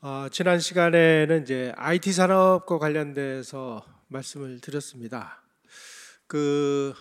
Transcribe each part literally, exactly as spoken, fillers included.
어, 지난 시간에는 이제 아이티 산업과 관련돼서 말씀을 드렸습니다. 그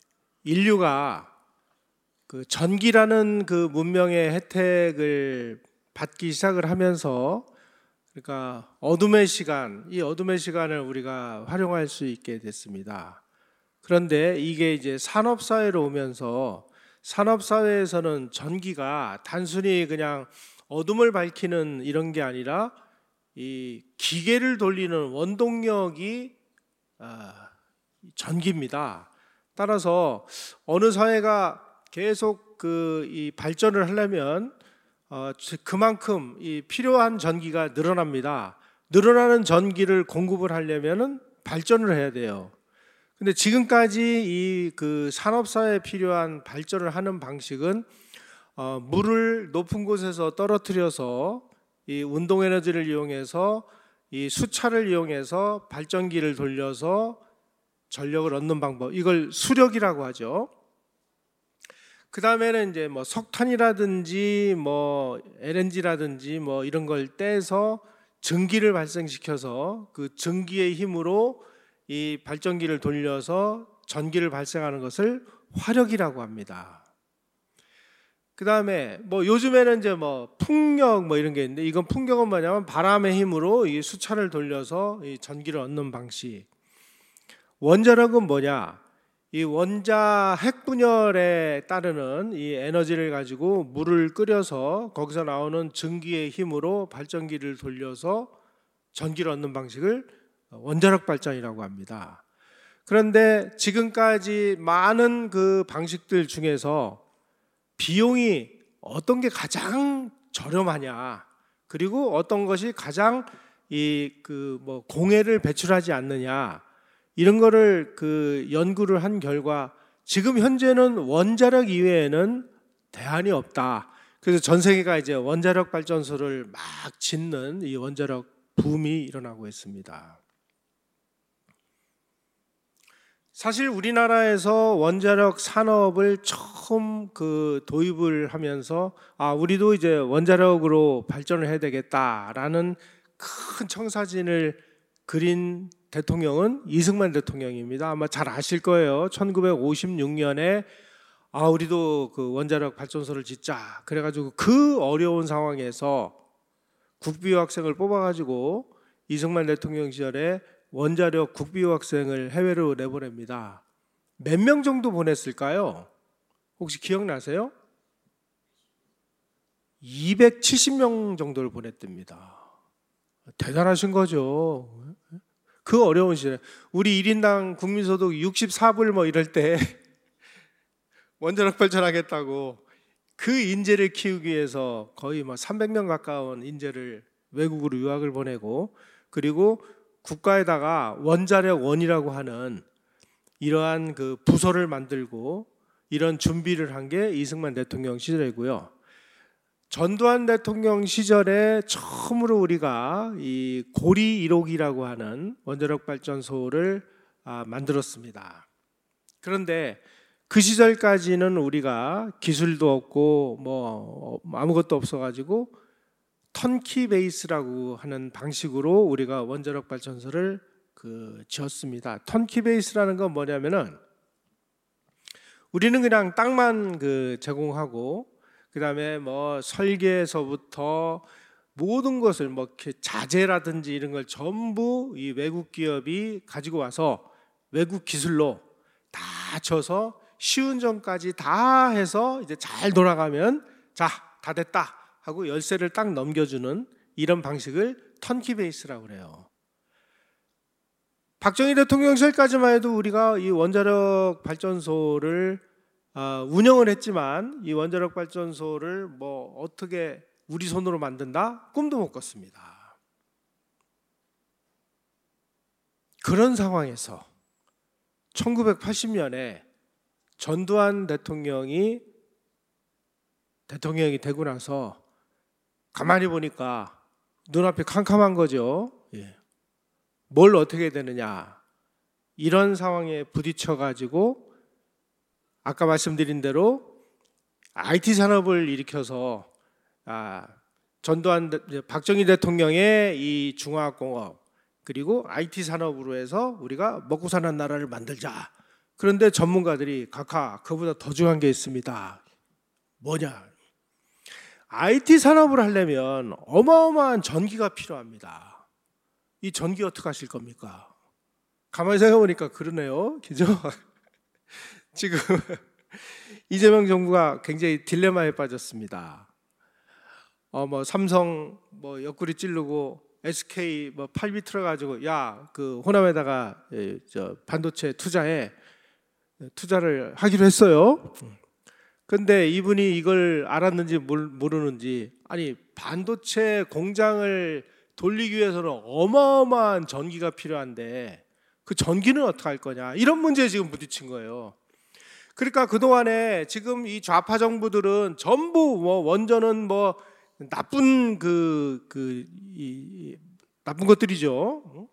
인류가 그 전기라는 그 문명의 혜택을 받기 시작을 하면서, 그러니까 어둠의 시간, 이 어둠의 시간을 우리가 활용할 수 있게 됐습니다. 그런데 이게 이제 산업 사회로 오면서 산업 사회에서는 전기가 단순히 그냥 어둠을 밝히는 이런 게 아니라 이 기계를 돌리는 원동력이 아, 전기입니다. 따라서 어느 사회가 계속 그 이 발전을 하려면 어, 그만큼 이 필요한 전기가 늘어납니다. 늘어나는 전기를 공급을 하려면은 발전을 해야 돼요. 근데 지금까지 이 그 산업 사회에 필요한 발전을 하는 방식은 어, 물을 높은 곳에서 떨어뜨려서 이 운동 에너지를 이용해서 이 수차를 이용해서 발전기를 돌려서 전력을 얻는 방법, 이걸 수력이라고 하죠. 그 다음에는 이제 뭐 석탄이라든지 뭐 엘엔지라든지 뭐 이런 걸 떼서 전기를 발생시켜서 그 전기의 힘으로 이 발전기를 돌려서 전기를 발생하는 것을 화력이라고 합니다. 그 다음에 뭐 요즘에는 이제 뭐 풍력 뭐 이런 게 있는데, 이건 풍력은 뭐냐면 바람의 힘으로 이 수차를 돌려서 이 전기를 얻는 방식. 원자력은 뭐냐? 이 원자 핵 분열에 따르는 이 에너지를 가지고 물을 끓여서 거기서 나오는 전기의 힘으로 발전기를 돌려서 전기를 얻는 방식을 원자력 발전이라고 합니다. 그런데 지금까지 많은 그 방식들 중에서 비용이 어떤 게 가장 저렴하냐, 그리고 어떤 것이 가장 이 그 뭐 공해를 배출하지 않느냐, 이런 거를 그 연구를 한 결과 지금 현재는 원자력 이외에는 대안이 없다. 그래서 전 세계가 이제 원자력 발전소를 막 짓는 이 원자력 붐이 일어나고 있습니다. 사실 우리나라에서 원자력 산업을 처음 그 도입을 하면서 아 우리도 이제 원자력으로 발전을 해야 되겠다라는 큰 청사진을 그린 대통령은 이승만 대통령입니다. 아마 잘 아실 거예요. 천구백오십육 년에 아 우리도 그 원자력 발전소를 짓자. 그래가지고 그 어려운 상황에서 국비여학생을 뽑아가지고 이승만 대통령 시절에 원자력 국비여학생을 해외로 내보냅니다. 몇 명 정도 보냈을까요? 혹시 기억나세요? 이백칠십 명 정도를 보냈답니다. 대단하신 거죠. 그 어려운 시절에 우리 일 인당 국민소득 육십사 불 뭐 이럴 때 원자력 발전하겠다고 그 인재를 키우기 위해서 거의 뭐 삼백 명 가까운 인재를 외국으로 유학을 보내고, 그리고 국가에다가 원자력 원이라고 하는 이러한 그 부서를 만들고 이런 준비를 한 게 이승만 대통령 시절이고요. 전두환 대통령 시절에 처음으로 우리가 이 고리 일 호기라고 하는 원자력 발전소를 만들었습니다. 그런데 그 시절까지는 우리가 기술도 없고 뭐 아무것도 없어가지고 턴키 베이스라고 하는 방식으로 우리가 원자력 발전소를 그 지었습니다. 턴키 베이스라는 건 뭐냐면은 우리는 그냥 땅만 그 제공하고 그 다음에 뭐 설계에서부터 모든 것을 뭐 자재라든지 이런 걸 전부 이 외국 기업이 가지고 와서 외국 기술로 다 쳐서 시운전까지 다 해서 이제 잘 돌아가면 자, 다 됐다 하고 열쇠를 딱 넘겨주는 이런 방식을 턴키 베이스라고 그래요. 박정희 대통령 시절까지만 해도 우리가 이 원자력 발전소를 운영을 했지만 이 원자력 발전소를 뭐 어떻게 우리 손으로 만든다? 꿈도 못 꿨습니다. 그런 상황에서 천구백팔십 년에 전두환 대통령이 대통령이 되고 나서 가만히 보니까 눈앞이 캄캄한 거죠. 예. 뭘 어떻게 되느냐, 이런 상황에 부딪혀 가지고 아까 말씀드린 대로 아이티 산업을 일으켜서 아, 전두환 박정희 대통령의 이 중화공업 그리고 아이티 산업으로 해서 우리가 먹고 사는 나라를 만들자. 그런데 전문가들이 각하 그보다 더 중요한 게 있습니다. 뭐냐? 아이티 산업을 하려면 어마어마한 전기가 필요합니다. 이 전기 어떻게 하실 겁니까? 가만히 생각해보니까 그러네요. 그죠? 지금 이재명 정부가 굉장히 딜레마에 빠졌습니다. 어 뭐 삼성 뭐 옆구리 찌르고 에스케이 뭐 팔비 틀어가지고 야 그 호남에다가 예, 저 반도체 투자에 투자를 하기로 했어요. 근데 이분이 이걸 알았는지 모르는지 아니 반도체 공장을 돌리기 위해서는 어마어마한 전기가 필요한데 그 전기는 어떻게 할 거냐 이런 문제에 지금 부딪힌 거예요. 그러니까 그동안에 지금 이 좌파 정부들은 전부 뭐 원전은 뭐 나쁜 그, 그, 이, 나쁜 것들이죠.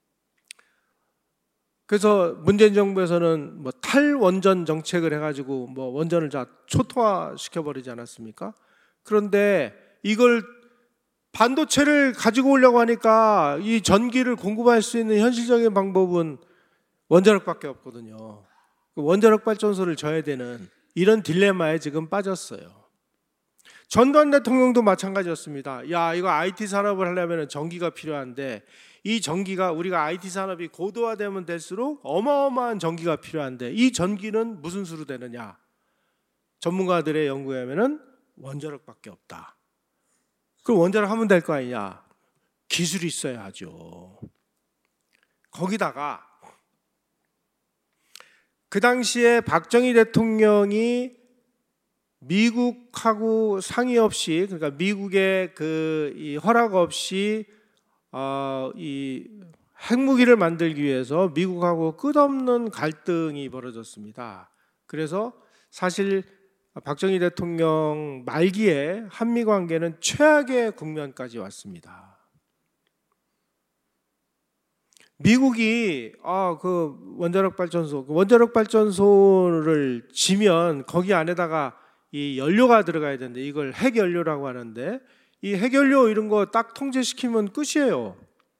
그래서 문재인 정부에서는 뭐 탈원전 정책을 해가지고 뭐 원전을 다 초토화 시켜버리지 않았습니까? 그런데 이걸 반도체를 가지고 오려고 하니까 이 전기를 공급할 수 있는 현실적인 방법은 원자력밖에 없거든요. 원자력 발전소를 져야 되는 이런 딜레마에 지금 빠졌어요. 전두환 대통령도 마찬가지였습니다. 야, 이거 아이티 산업을 하려면 전기가 필요한데 이 전기가 우리가 아이티 산업이 고도화되면 될수록 어마어마한 전기가 필요한데 이 전기는 무슨 수로 되느냐? 전문가들의 연구에 하면은 원자력밖에 없다. 그럼 원자력 하면 될 거 아니냐? 기술이 있어야 하죠. 거기다가 그 당시에 박정희 대통령이 미국하고 상의 없이 그러니까 미국의 그 이 허락 없이 어, 이 핵무기를 만들기 위해서 미국하고 끝없는 갈등이 벌어졌습니다. 그래서 사실 박정희 대통령 말기에 한미 관계는 최악의 국면까지 왔습니다. 미국이 아, 그 원자력 발전소, 그 원자력 발전소를 지면 거기 안에다가 이 연료가 들어가야 되는데 이걸 핵연료라고 하는데 이 핵연료 이런 거 딱 통제시키면 끝이에요.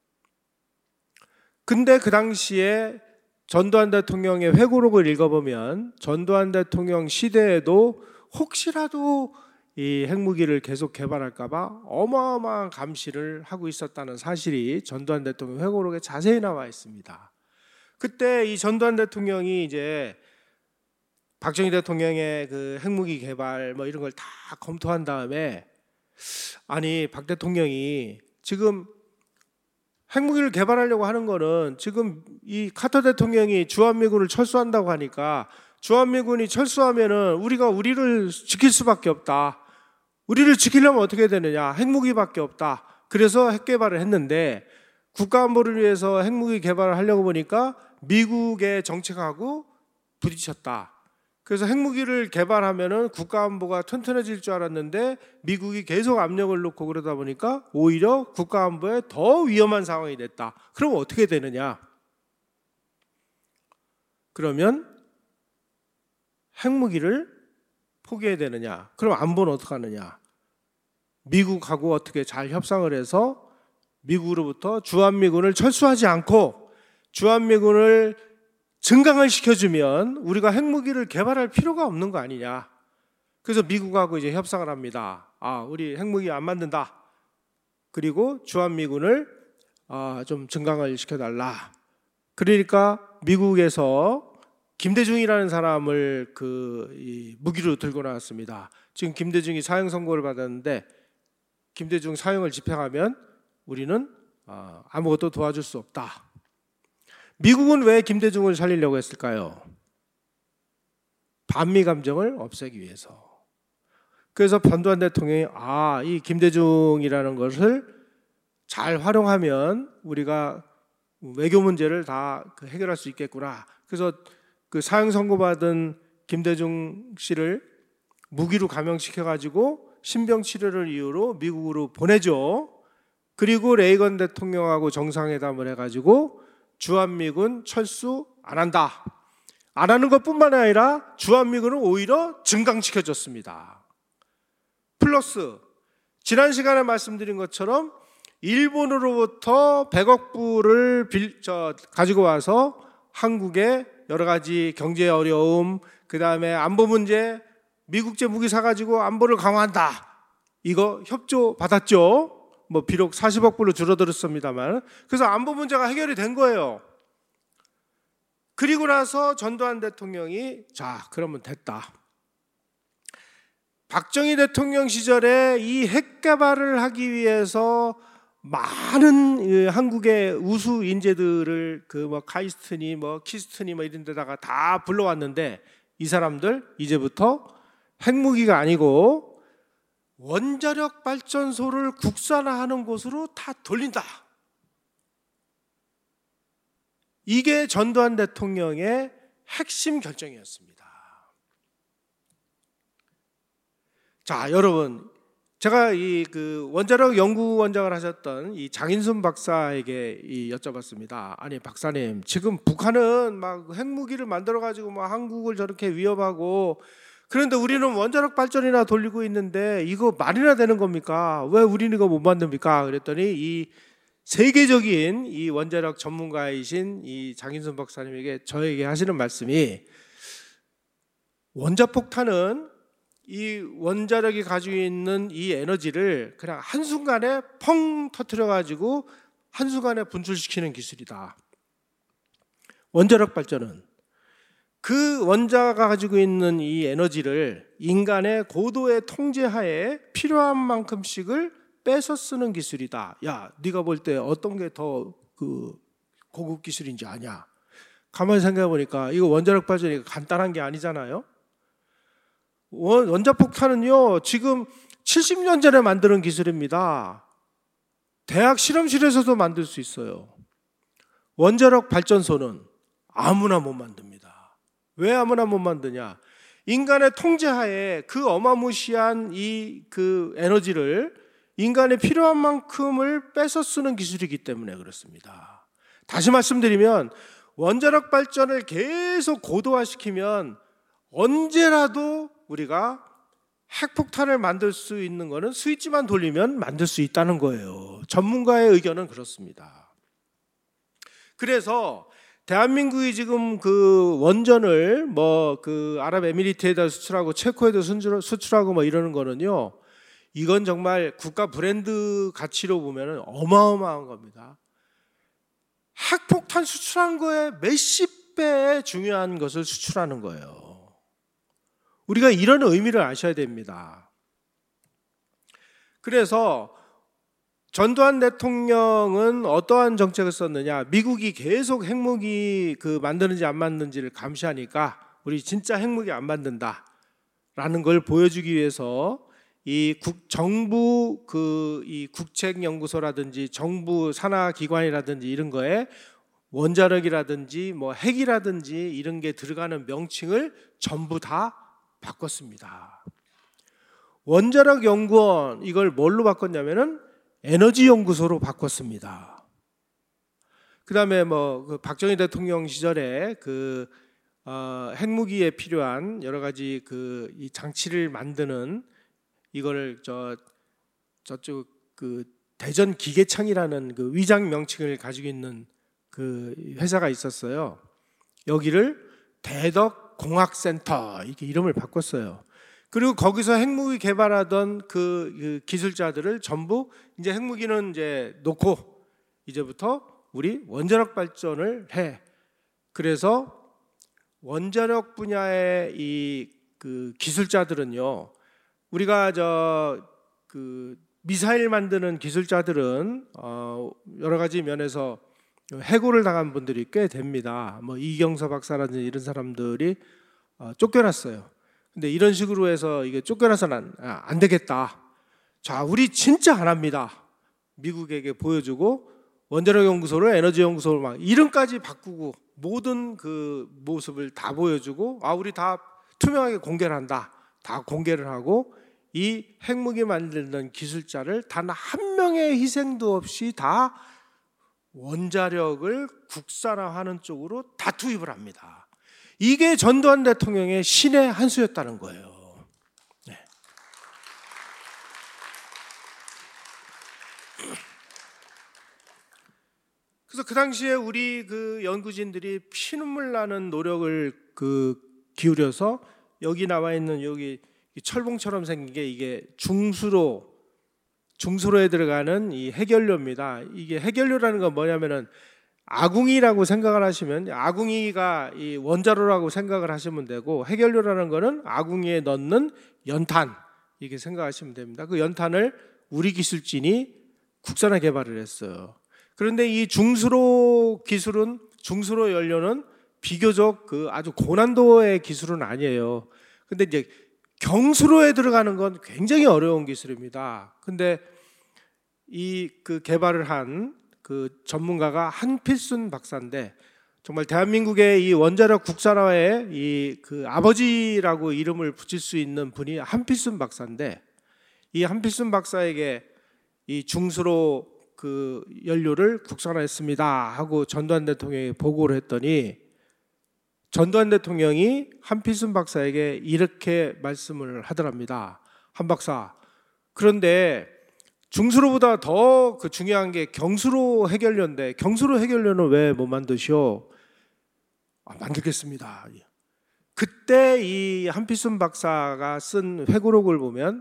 근데 그 당시에 전두환 대통령의 회고록을 읽어보면 전두환 대통령 시대에도 혹시라도 이 핵무기를 계속 개발할까봐 어마어마한 감시를 하고 있었다는 사실이 전두환 대통령 회고록에 자세히 나와 있습니다. 그때 이 전두환 대통령이 이제 박정희 대통령의 그 핵무기 개발 뭐 이런 걸 다 검토한 다음에 아니 박 대통령이 지금 핵무기를 개발하려고 하는 거는 지금 이 카터 대통령이 주한미군을 철수한다고 하니까 주한미군이 철수하면은 우리가 우리를 지킬 수밖에 없다. 우리를 지키려면 어떻게 되느냐? 핵무기밖에 없다. 그래서 핵 개발을 했는데 국가안보를 위해서 핵무기 개발을 하려고 보니까 미국의 정책하고 부딪혔다. 그래서 핵무기를 개발하면은 국가안보가 튼튼해질 줄 알았는데 미국이 계속 압력을 놓고 그러다 보니까 오히려 국가안보에 더 위험한 상황이 됐다. 그럼 어떻게 되느냐? 그러면 핵무기를 포기해야 되느냐? 그럼 안보는 어떻게 하느냐? 미국하고 어떻게 잘 협상을 해서 미국으로부터 주한미군을 철수하지 않고 주한미군을 증강을 시켜주면 우리가 핵무기를 개발할 필요가 없는 거 아니냐. 그래서 미국하고 이제 협상을 합니다. 아, 우리 핵무기 안 만든다. 그리고 주한미군을 아, 좀 증강을 시켜달라. 그러니까 미국에서 김대중이라는 사람을 그 이 무기로 들고 나왔습니다. 지금 김대중이 사형 선고를 받았는데 김대중 사형을 집행하면 우리는 아, 아무것도 도와줄 수 없다. 미국은 왜 김대중을 살리려고 했을까요? 반미 감정을 없애기 위해서. 그래서 전두환 대통령이 아, 이 김대중이라는 것을 잘 활용하면 우리가 외교 문제를 다 해결할 수 있겠구나. 그래서 그 사형 선고받은 김대중 씨를 무기로 감형시켜 가지고 신병 치료를 이유로 미국으로 보내죠. 그리고 레이건 대통령하고 정상회담을 해가지고 주한미군 철수 안 한다. 안 하는 것뿐만 아니라 주한미군을 오히려 증강시켜줬습니다. 플러스 지난 시간에 말씀드린 것처럼 일본으로부터 백억 불을 빌, 저, 가지고 와서 한국에 여러 가지 경제 어려움, 그 다음에 안보 문제, 미국제 무기 사가지고 안보를 강화한다. 이거 협조 받았죠. 뭐 비록 사십억 불로 줄어들었습니다만. 그래서 안보 문제가 해결이 된 거예요. 그리고 나서 전두환 대통령이 자, 그러면 됐다. 박정희 대통령 시절에 이 핵 개발을 하기 위해서 많은 한국의 우수 인재들을 그 뭐 카이스트니 뭐 키스트니 뭐 이런 데다가 다 불러왔는데 이 사람들 이제부터 핵무기가 아니고 원자력 발전소를 국산화하는 곳으로 다 돌린다. 이게 전두환 대통령의 핵심 결정이었습니다. 자, 여러분, 제가 이 그 원자력 연구원장을 하셨던 이 장인순 박사에게 이 여쭤봤습니다. 아니 박사님, 지금 북한은 막 핵무기를 만들어 가지고 막 한국을 저렇게 위협하고 그런데 우리는 원자력 발전이나 돌리고 있는데 이거 말이나 되는 겁니까? 왜 우리는 이거 못 만듭니까? 그랬더니 이 세계적인 이 원자력 전문가이신 이 장인순 박사님에게 저에게 하시는 말씀이 원자폭탄은 이 원자력이 가지고 있는 이 에너지를 그냥 한순간에 펑 터뜨려 가지고 한순간에 분출시키는 기술이다. 원자력 발전은 그 원자가 가지고 있는 이 에너지를 인간의 고도의 통제하에 필요한 만큼씩을 빼서 쓰는 기술이다. 야, 네가 볼 때 어떤 게 더 그 고급 기술인지 아냐? 가만히 생각해 보니까 이거 원자력 발전이 간단한 게 아니잖아요. 원, 원자폭탄은요 지금 칠십 년 전에 만드는 기술입니다. 대학 실험실에서도 만들 수 있어요. 원자력 발전소는 아무나 못 만듭니다. 왜 아무나 못 만드냐? 인간의 통제하에 그 어마무시한 이 그 에너지를 인간의 필요한 만큼을 뺏어 쓰는 기술이기 때문에 그렇습니다. 다시 말씀드리면 원자력 발전을 계속 고도화시키면 언제라도 우리가 핵폭탄을 만들 수 있는 거는 스위치만 돌리면 만들 수 있다는 거예요. 전문가의 의견은 그렇습니다. 그래서 대한민국이 지금 그 원전을 뭐 그 아랍에미리트에다 수출하고 체코에도 수출하고 뭐 이러는 거는요, 이건 정말 국가 브랜드 가치로 보면 어마어마한 겁니다. 핵폭탄 수출한 거에 몇십 배의 중요한 것을 수출하는 거예요. 우리가 이런 의미를 아셔야 됩니다. 그래서 전두환 대통령은 어떠한 정책을 썼느냐? 미국이 계속 핵무기 그 만드는지 안 만드는지를 감시하니까 우리 진짜 핵무기 안 만든다라는 걸 보여주기 위해서 이 국, 정부 그 이 국책연구소라든지 정부 산하 기관이라든지 이런 거에 원자력이라든지 뭐 핵이라든지 이런 게 들어가는 명칭을 전부 다 바꿨습니다. 원자력 연구원 이걸 뭘로 바꿨냐면은 에너지 연구소로 바꿨습니다. 그다음에 뭐 그 박정희 대통령 시절에 그 어, 핵무기에 필요한 여러 가지 그 이 장치를 만드는 이거를 저 저쪽 그 대전 기계창이라는 그 위장 명칭을 가지고 있는 그 회사가 있었어요. 여기를 대덕 공학센터 이렇게 이름을 바꿨어요. 그리고 거기서 핵무기 개발하던 그, 그 기술자들을 전부 이제 핵무기는 이제 놓고 이제부터 우리 원자력 발전을 해. 그래서 원자력 분야의 이 그 기술자들은요, 우리가 저 그 미사일 만드는 기술자들은 어 여러 가지 면에서 해고를 당한 분들이 꽤 됩니다. 뭐 이경서 박사라든지 이런 사람들이 어, 쫓겨났어요. 근데 이런 식으로 해서 이게 쫓겨나서는 안, 안 되겠다. 자, 우리 진짜 안 합니다. 미국에게 보여주고 원자력 연구소를 에너지 연구소를 막 이름까지 바꾸고 모든 그 모습을 다 보여주고 아, 우리 다 투명하게 공개를 한다. 다 공개를 하고 이 핵무기 만드는 기술자를 단 한 명의 희생도 없이 다 원자력을 국산화하는 쪽으로 다 투입을 합니다. 이게 전두환 대통령의 신의 한 수였다는 거예요. 네. 그래서 그 당시에 우리 그 연구진들이 피눈물 나는 노력을 그 기울여서 여기 나와 있는 여기 철봉처럼 생긴 게 이게 중수로 중수로에 들어가는 이 해결료입니다. 이게 해결료라는 건 뭐냐면은 아궁이라고 생각을 하시면 아궁이가 이 원자로라고 생각을 하시면 되고 해결료라는 거는 아궁이에 넣는 연탄 이렇게 생각하시면 됩니다. 그 연탄을 우리 기술진이 국산화 개발을 했어요. 그런데 이 중수로 기술은 중수로 연료는 비교적 그 아주 고난도의 기술은 아니에요. 근데 이제 경수로에 들어가는 건 굉장히 어려운 기술입니다. 근데 이 그 개발을 한 그 전문가가 한필순 박사인데 정말 대한민국의 이 원자력 국산화의 이 그 아버지라고 이름을 붙일 수 있는 분이 한필순 박사인데 이 한필순 박사에게 이 중수로 그 연료를 국산화했습니다 하고 전두환 대통령이 보고를 했더니 전두환 대통령이 한필순 박사에게 이렇게 말씀을 하더랍니다. 한 박사, 그런데 중수로보다 더 그 중요한 게 경수로 해결료인데 경수로 해결료는 왜 못 만드시오? 아, 만들겠습니다. 그때 이 한필순 박사가 쓴 회고록을 보면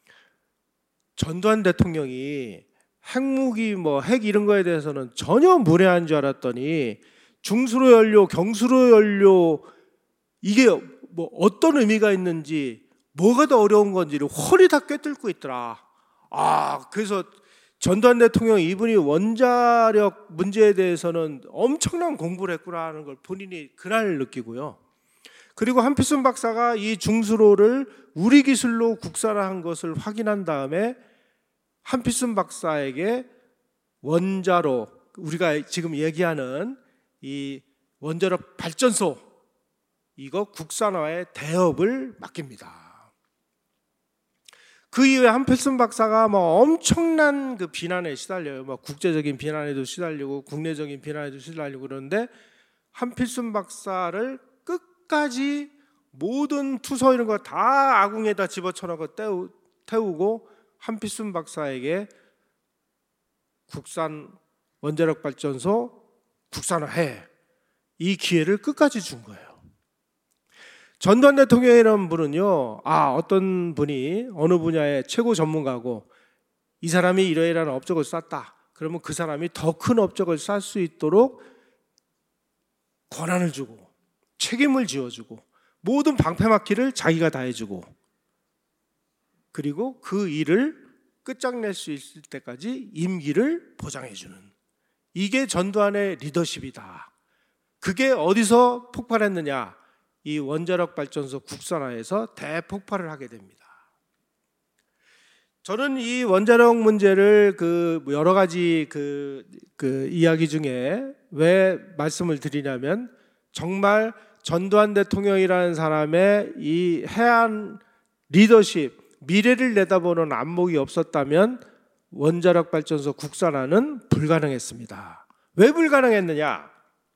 전두환 대통령이 핵무기 뭐 핵 이런 거에 대해서는 전혀 무례한 줄 알았더니 중수로 연료, 경수로 연료 이게 뭐 어떤 의미가 있는지 뭐가 더 어려운 건지를 홀이 다 꿰뚫고 있더라. 아, 그래서 전두환 대통령 이분이 원자력 문제에 대해서는 엄청난 공부를 했구나 하는 걸 본인이 그날 느끼고요. 그리고 한필순 박사가 이 중수로를 우리 기술로 국산화한 것을 확인한 다음에 한필순 박사에게 원자로 우리가 지금 얘기하는 이 원자력 발전소 이거 국산화의 대업을 맡깁니다. 그 이후에 한필순 박사가 뭐 엄청난 그 비난에 시달려요. 뭐 국제적인 비난에도 시달리고 국내적인 비난에도 시달리고 그러는데 한필순 박사를 끝까지 모든 투서 이런 거 다 아궁에다 집어쳐넣고 태우, 태우고 한필순 박사에게 국산 원자력 발전소 국산화해 이 기회를 끝까지 준 거예요. 전두환 대통령이라는 분은요, 아 어떤 분이 어느 분야의 최고 전문가고 이 사람이 이러이러한 업적을 쌓았다. 그러면 그 사람이 더 큰 업적을 쌓을 수 있도록 권한을 주고 책임을 지어주고 모든 방패막기를 자기가 다 해주고 그리고 그 일을 끝장낼 수 있을 때까지 임기를 보장해주는 이게 전두환의 리더십이다. 그게 어디서 폭발했느냐? 이 원자력 발전소 국산화에서 대폭발을 하게 됩니다. 저는 이 원자력 문제를 그 여러 가지 그, 그 이야기 중에 왜 말씀을 드리냐면 정말 전두환 대통령이라는 사람의 이 해안 리더십, 미래를 내다보는 안목이 없었다면 원자력 발전소 국산화는 불가능했습니다. 왜 불가능했느냐?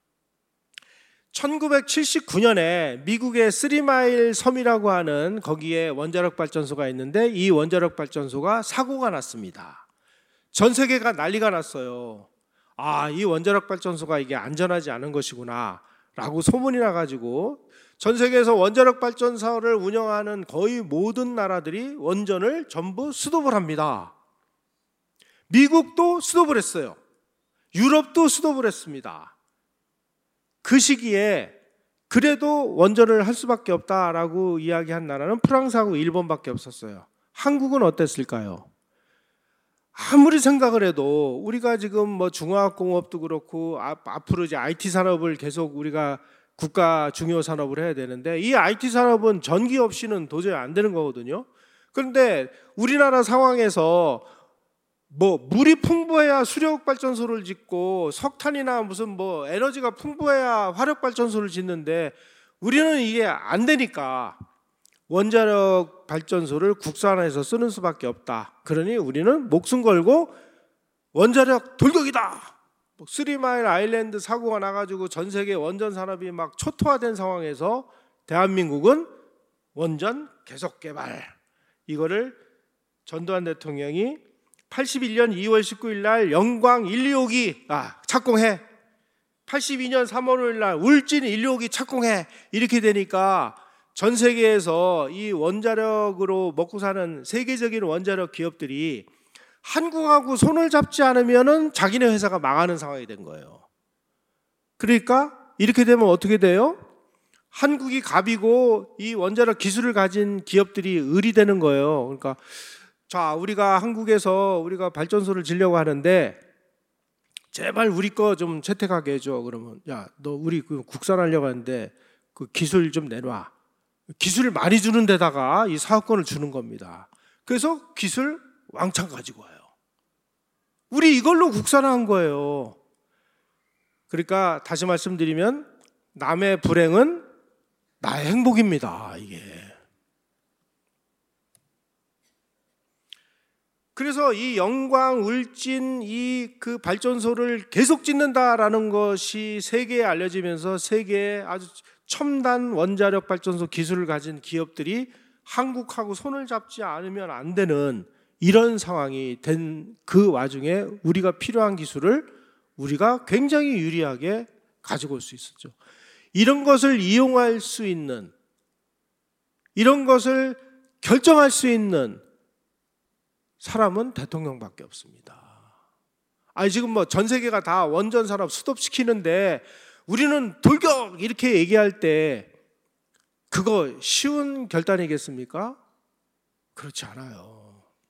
천구백칠십구 년에 미국의 쓰리마일 섬이라고 하는 거기에 원자력 발전소가 있는데 이 원자력 발전소가 사고가 났습니다. 전 세계가 난리가 났어요. 아, 이 원자력 발전소가 이게 안전하지 않은 것이구나 라고 소문이 나가지고 전 세계에서 원자력 발전소를 운영하는 거의 모든 나라들이 원전을 전부 스톱을 합니다. 미국도 스톱을 했어요. 유럽도 스톱을 했습니다. 그 시기에 그래도 원전을 할 수밖에 없다라고 이야기한 나라는 프랑스하고 일본밖에 없었어요. 한국은 어땠을까요? 아무리 생각을 해도 우리가 지금 뭐 중화학공업도 그렇고 앞으로 이제 아이티 산업을 계속 우리가 국가 중요 산업을 해야 되는데 이 아이티 산업은 전기 없이는 도저히 안 되는 거거든요. 그런데 우리나라 상황에서 뭐 물이 풍부해야 수력 발전소를 짓고 석탄이나 무슨 뭐 에너지가 풍부해야 화력 발전소를 짓는데 우리는 이게 안 되니까 원자력 발전소를 국산화해서 쓰는 수밖에 없다. 그러니 우리는 목숨 걸고 원자력 돌격이다. 쓰리마일 아일랜드 사고가 나가지고 전 세계 원전 산업이 막 초토화된 상황에서 대한민국은 원전 계속 개발 이거를 전두환 대통령이 팔십일 년 이월 십구일 날 영광 일이호기 아 착공해. 팔십이 년 삼월 오일 날 울진 일이호기 착공해. 이렇게 되니까 전 세계에서 이 원자력으로 먹고 사는 세계적인 원자력 기업들이 한국하고 손을 잡지 않으면은 자기네 회사가 망하는 상황이 된 거예요. 그러니까 이렇게 되면 어떻게 돼요? 한국이 갑이고 이 원자력 기술을 가진 기업들이 을이 되는 거예요. 그러니까 자, 우리가 한국에서 우리가 발전소를 지려고 하는데 제발 우리 거 좀 채택하게 해줘. 그러면 야, 너 우리 그 국산하려고 하는데 그 기술 좀 내놔. 기술을 많이 주는 데다가 이 사업권을 주는 겁니다. 그래서 기술 왕창 가지고 와요. 우리 이걸로 국산화한 거예요. 그러니까 다시 말씀드리면 남의 불행은 나의 행복입니다. 이게. 그래서 이 영광, 울진 이 그 발전소를 계속 짓는다라는 것이 세계에 알려지면서 세계에 아주 첨단 원자력 발전소 기술을 가진 기업들이 한국하고 손을 잡지 않으면 안 되는 이런 상황이 된 그 와중에 우리가 필요한 기술을 우리가 굉장히 유리하게 가지고 올 수 있었죠. 이런 것을 이용할 수 있는, 이런 것을 결정할 수 있는 사람은 대통령밖에 없습니다. 아니 지금 뭐 전 세계가 다 원전 산업 스톱시키는데 우리는 돌격 이렇게 얘기할 때 그거 쉬운 결단이겠습니까? 그렇지 않아요.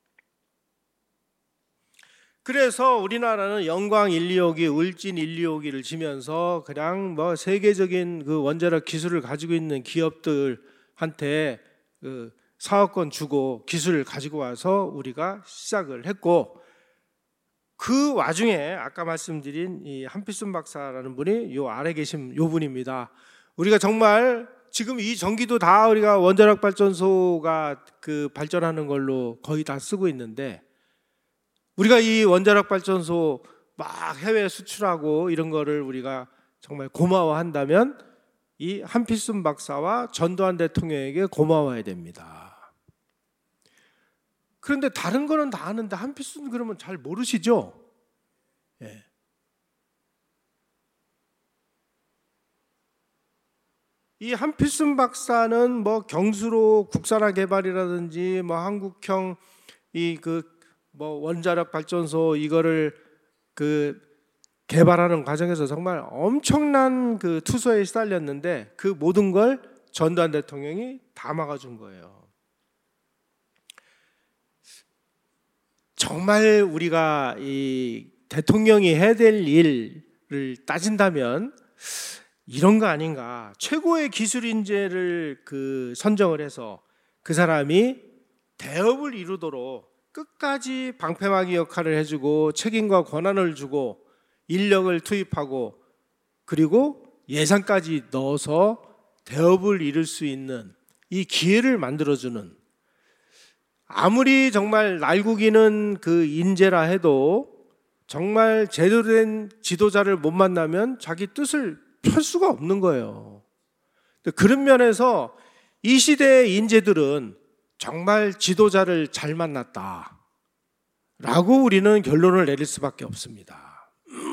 그래서 우리나라는 영광 일이호기, 울진 일이호기를 지면서 그냥 뭐 세계적인 그 원자력 기술을 가지고 있는 기업들한테 그 사업권 주고 기술을 가지고 와서 우리가 시작을 했고, 그 와중에 아까 말씀드린 이 한필순 박사라는 분이 요 아래 계신 요 분입니다. 우리가 정말 지금 이 전기도 다 우리가 원자력 발전소가 그 발전하는 걸로 거의 다 쓰고 있는데, 우리가 이 원자력 발전소 막 해외 수출하고 이런 거를 우리가 정말 고마워한다면 이 한필순 박사와 전두환 대통령에게 고마워해야 됩니다. 그런데 다른 거는 다 아는데 한필순 그러면 잘 모르시죠? 예. 이 한필순 박사는 뭐 경수로 국산화 개발이라든지 뭐 한국형 이 그 뭐 원자력 발전소 이거를 그 개발하는 과정에서 정말 엄청난 그 투소에 시달렸는데 그 모든 걸 전두환 대통령이 다 막아준 거예요. 정말 우리가 이 대통령이 해야 될 일을 따진다면 이런 거 아닌가. 최고의 기술 인재를 그 선정을 해서 그 사람이 대업을 이루도록 끝까지 방패막이 역할을 해주고 책임과 권한을 주고 인력을 투입하고 그리고 예산까지 넣어서 대업을 이룰 수 있는 이 기회를 만들어주는, 아무리 정말 날고기는 그 인재라 해도 정말 제대로 된 지도자를 못 만나면 자기 뜻을 펼 수가 없는 거예요. 그런 면에서 이 시대의 인재들은 정말 지도자를 잘 만났다 라고 우리는 결론을 내릴 수밖에 없습니다.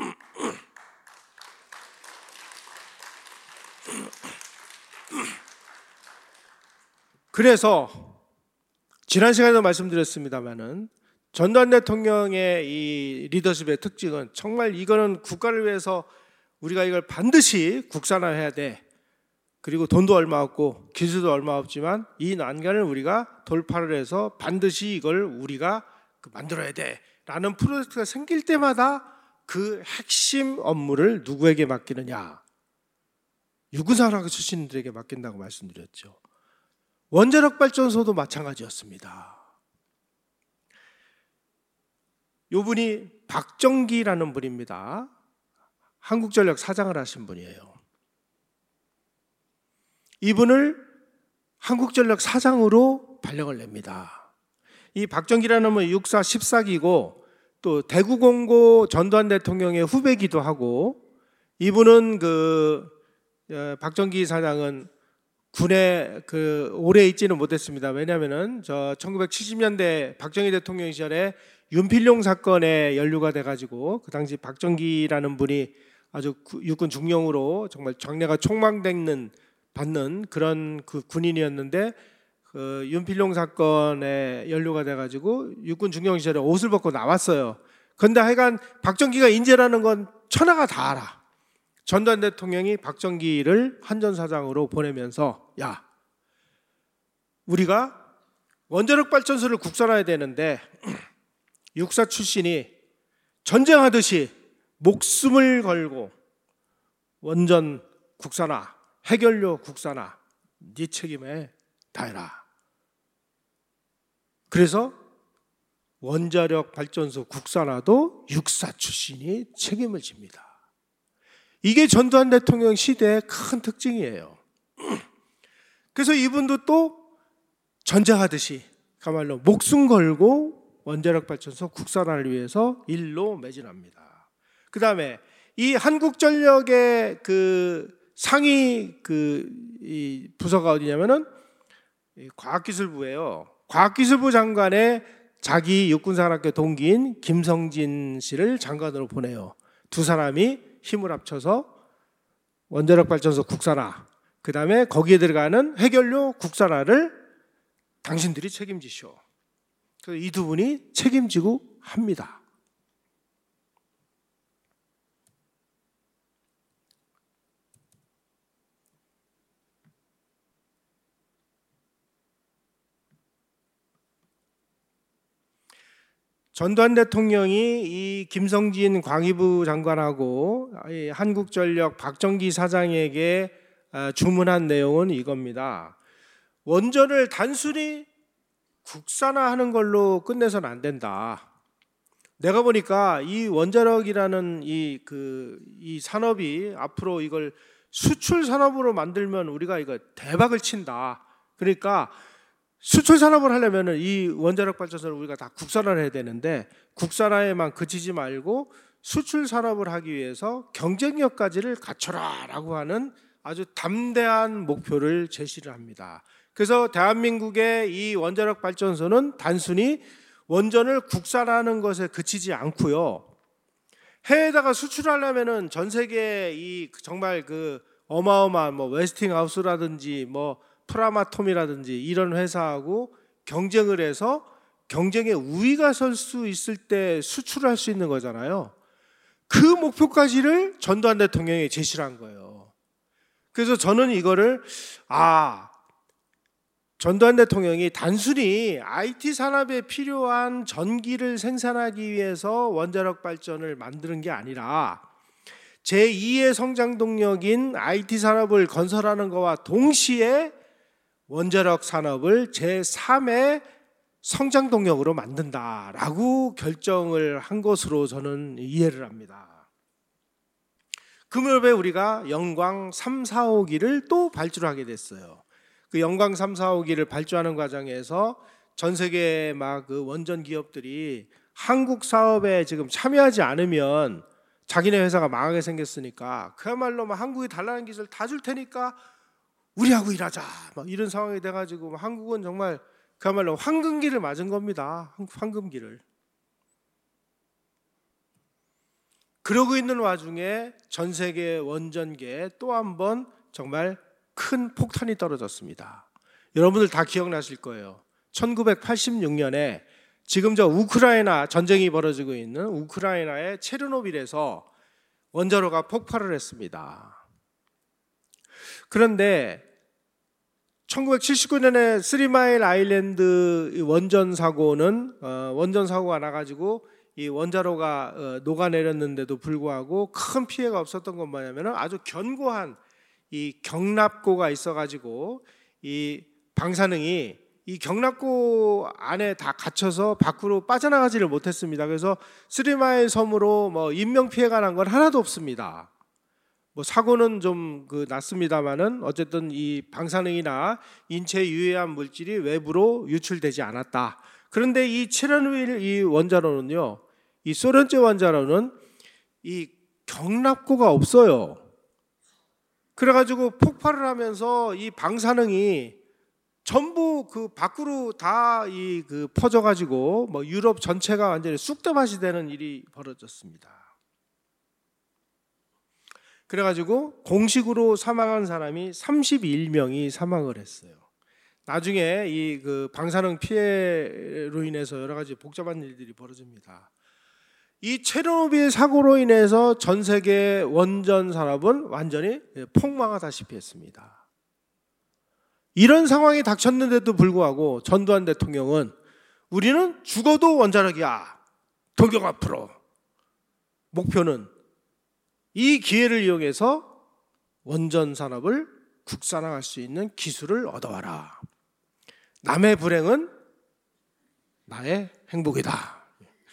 그래서 지난 시간에도 말씀드렸습니다마는 전두환 대통령의 이 리더십의 특징은 정말 이거는 국가를 위해서 우리가 이걸 반드시 국산화해야 돼. 그리고 돈도 얼마 없고 기술도 얼마 없지만 이 난간을 우리가 돌파를 해서 반드시 이걸 우리가 만들어야 돼 라는 프로젝트가 생길 때마다 그 핵심 업무를 누구에게 맡기느냐? 유구사학 출신들에게 맡긴다고 말씀드렸죠. 원자력 발전소도 마찬가지였습니다. 이분이 박정기라는 분입니다. 한국전력 사장을 하신 분이에요. 이분을 한국전력 사장으로 발령을 냅니다. 이 박정기라는 분 육사 십사기고 또 대구공고 전두환 대통령의 후배기도 하고, 이분은 그 박정기 사장은 군에 그 오래 있지는 못했습니다. 왜냐하면은 저 천구백칠십 년대 박정희 대통령 시절에 윤필용 사건에 연루가 돼가지고 그 당시 박정기라는 분이 아주 육군 중령으로 정말 장래가 촉망되는 받는 그런 그 군인이었는데 그 윤필용 사건에 연루가 돼가지고 육군 중령 시절에 옷을 벗고 나왔어요. 그런데 하여간 박정기가 인재라는 건 천하가 다 알아. 전두환 대통령이 박정기를 한전사장으로 보내면서 야, 우리가 원자력 발전소를 국산화해야 되는데 육사 출신이 전쟁하듯이 목숨을 걸고 원전 국산화, 해결료 국산화 네 책임에 다해라. 그래서 원자력 발전소 국산화도 육사 출신이 책임을 집니다. 이게 전두환 대통령 시대의 큰 특징이에요. 그래서 이분도 또 전쟁하듯이 그야말로 목숨 걸고 원자력 발전소 국산화를 위해서 일로 매진합니다. 그 다음에 이 한국전력의 그 상위 그 이 부서가 어디냐면은 과학기술부예요. 과학기술부 장관에 자기 육군사관학교 동기인 김성진 씨를 장관으로 보내요. 두 사람이 힘을 합쳐서 원자력 발전소 국산화, 그 다음에 거기에 들어가는 해결료 국산화를 당신들이 책임지시오. 그래서 이 두 분이 책임지고 합니다. 전두환 대통령이 이 김성진 광의부 장관하고 한국전력 박정기 사장에게 주문한 내용은 이겁니다. 원전을 단순히 국산화하는 걸로 끝내서는 안 된다. 내가 보니까 이 원자력이라는 이 그 이 산업이 앞으로 이걸 수출 산업으로 만들면 우리가 이거 대박을 친다. 그러니까 수출 산업을 하려면은 이 원자력 발전소를 우리가 다 국산화를 해야 되는데 국산화에만 그치지 말고 수출 산업을 하기 위해서 경쟁력까지를 갖춰라라고 하는 아주 담대한 목표를 제시를 합니다. 그래서 대한민국의 이 원자력 발전소는 단순히 원전을 국산화하는 것에 그치지 않고요. 해외에다가 수출하려면은 전 세계 이 정말 그 어마어마한 뭐 웨스팅하우스라든지 뭐 프라마톰이라든지 이런 회사하고 경쟁을 해서 경쟁에 우위가 설 수 있을 때 수출할 수 있는 거잖아요. 그 목표까지를 전두환 대통령이 제시를 한 거예요. 그래서 저는 이거를 아 전두환 대통령이 단순히 아이티 산업에 필요한 전기를 생산하기 위해서 원자력 발전을 만드는 게 아니라 제이의 성장 동력인 아이티 산업을 건설하는 것과 동시에 원자력 산업을 제삼의 성장 동력으로 만든다라고 결정을 한 것으로 저는 이해를 합니다. 그 무렵에 우리가 영광 삼, 사 호기를 또 발주를 하게 됐어요. 그 영광 삼, 사 호기를 발주하는 과정에서 전 세계 막 그 원전 기업들이 한국 사업에 지금 참여하지 않으면 자기네 회사가 망하게 생겼으니까 그야말로 막 한국이 달라는 기술 다 줄 테니까 우리하고 일하자 막 이런 상황이 돼가지고 한국은 정말 그야말로 황금기를 맞은 겁니다. 황금기를. 그러고 있는 와중에 전 세계 원전계에 또 한 번 정말 큰 폭탄이 떨어졌습니다. 여러분들 다 기억나실 거예요. 천구백팔십육 년에 지금 저 우크라이나 전쟁이 벌어지고 있는 우크라이나의 체르노빌에서 원자로가 폭발을 했습니다. 그런데 천구백칠십구 년에 쓰리마일 아일랜드 원전 사고는 어, 원전 사고가 나가지고 이 원자로가 어, 녹아내렸는데도 불구하고 큰 피해가 없었던 건 뭐냐면은 아주 견고한 이 경납고가 있어가지고 이 방사능이 이 경납고 안에 다 갇혀서 밖으로 빠져나가지를 못했습니다. 그래서 쓰리마일 섬으로 뭐 인명 피해가 난 건 하나도 없습니다. 뭐 사고는 좀 그 났습니다만은 어쨌든 이 방사능이나 인체에 유해한 물질이 외부로 유출되지 않았다. 그런데 이 체르노빌 이 원자로는요, 이 소련제 원자로는 이 경납고가 없어요. 그래가지고 폭발을 하면서 이 방사능이 전부 그 밖으로 다 이 그 퍼져가지고 뭐 유럽 전체가 완전히 쑥대밭이 되는 일이 벌어졌습니다. 그래가지고 공식으로 사망한 사람이 삼십일 명이 사망을 했어요. 나중에 이 그 방사능 피해로 인해서 여러 가지 복잡한 일들이 벌어집니다. 이 체르노빌 사고로 인해서 전 세계 원전 산업은 완전히 폭망하다시피 했습니다. 이런 상황이 닥쳤는데도 불구하고 전두환 대통령은 우리는 죽어도 원자력이야. 동경 앞으로. 목표는 이 기회를 이용해서 원전 산업을 국산화할 수 있는 기술을 얻어와라. 남의 불행은 나의 행복이다.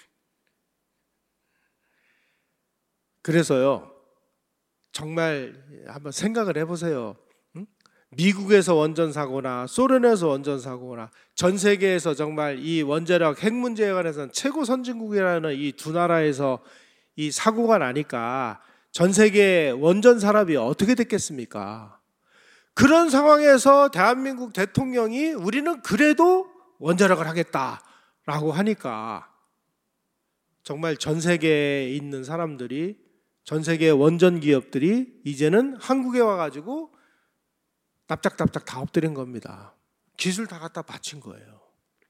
그래서요, 정말 한번 생각을 해보세요. 미국에서 원전 사고나 소련에서 원전 사고나 전 세계에서 정말 이 원자력 핵 문제에 관해서는 최고 선진국이라는 이 두 나라에서 이 사고가 나니까 전 세계 원전 산업이 어떻게 됐겠습니까? 그런 상황에서 대한민국 대통령이 우리는 그래도 원자력을 하겠다라고 하니까 정말 전 세계에 있는 사람들이, 전 세계 원전 기업들이 이제는 한국에 와가지고 납작납작 다 엎드린 겁니다. 기술 다 갖다 바친 거예요.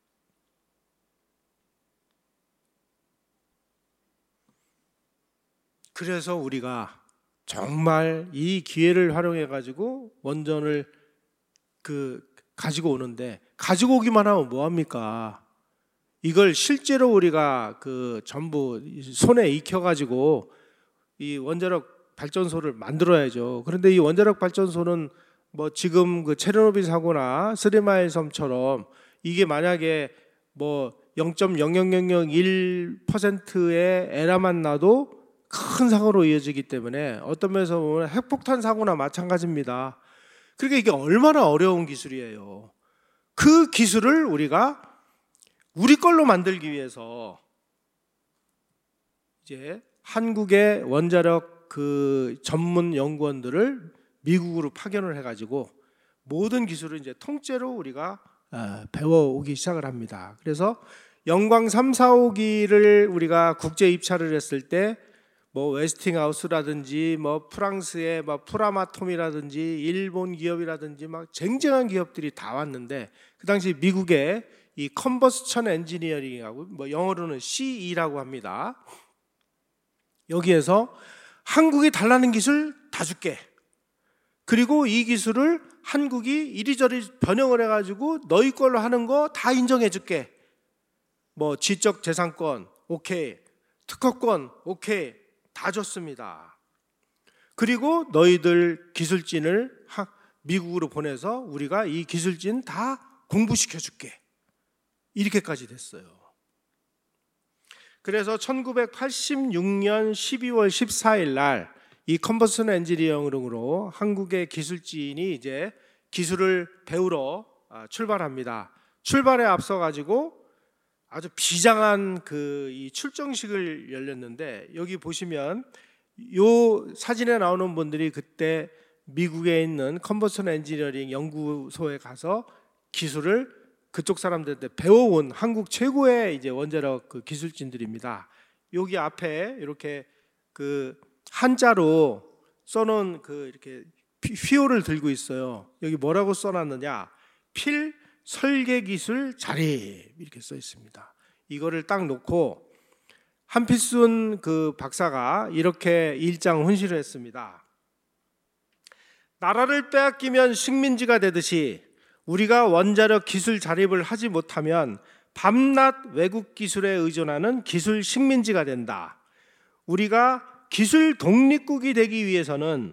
그래서 우리가 정말 이 기회를 활용해 가지고 원전을 그 가지고 오는데, 가지고 오기만 하면 뭐 합니까? 이걸 실제로 우리가 그 전부 손에 익혀 가지고 이 원자력 발전소를 만들어야죠. 그런데 이 원자력 발전소는 뭐 지금 그 체르노빌 사고나 쓰리마일 섬처럼 이게 만약에 뭐 영 점 영영영영일 퍼센트의 에러만 나도 큰 사고로 이어지기 때문에 어떤 면에서 보면 핵폭탄 사고나 마찬가지입니다. 그러니까 이게 얼마나 어려운 기술이에요. 그 기술을 우리가 우리 걸로 만들기 위해서 이제 한국의 원자력 그 전문 연구원들을 미국으로 파견을 해가지고 모든 기술을 이제 통째로 우리가 배워오기 시작을 합니다. 그래서 영광 삼, 사 호기를 우리가 국제 입찰을 했을 때 뭐 웨스팅하우스라든지 뭐 프랑스의 뭐 프라마톰이라든지 일본 기업이라든지 막 쟁쟁한 기업들이 다 왔는데, 그 당시 미국의 이 컨버스천 엔지니어링하고 뭐 영어로는 씨이라고 합니다. 여기에서 한국이 달라는 기술 다 줄게. 그리고 이 기술을 한국이 이리저리 변형을 해가지고 너희 걸로 하는 거 다 인정해줄게. 뭐 지적 재산권 오케이, 특허권 오케이, 다 줬습니다. 그리고 너희들 기술진을 미국으로 보내서 우리가 이 기술진 다 공부시켜줄게. 이렇게까지 됐어요. 그래서 천구백팔십육 년 십이월 십사일 날 이 컨버슨 엔지니어링으로 한국의 기술진이 이제 기술을 배우러 출발합니다. 출발에 앞서 가지고 아주 비장한 그 이 출정식을 열렸는데, 여기 보시면 요 사진에 나오는 분들이 그때 미국에 있는 컨버슨 엔지니어링 연구소에 가서 기술을 그쪽 사람들한테 배워온 한국 최고의 이제 원자력 그 기술진들입니다. 여기 앞에 이렇게 그 한자로 써놓은 그 이렇게 휘호를 들고 있어요. 여기 뭐라고 써놨느냐? 필 설계기술 자립 이렇게 써 있습니다. 이거를 딱 놓고 한필순 그 박사가 이렇게 일장 훈시를 했습니다. 나라를 빼앗기면 식민지가 되듯이 우리가 원자력 기술 자립을 하지 못하면 밤낮 외국 기술에 의존하는 기술 식민지가 된다. 우리가 기술 독립국이 되기 위해서는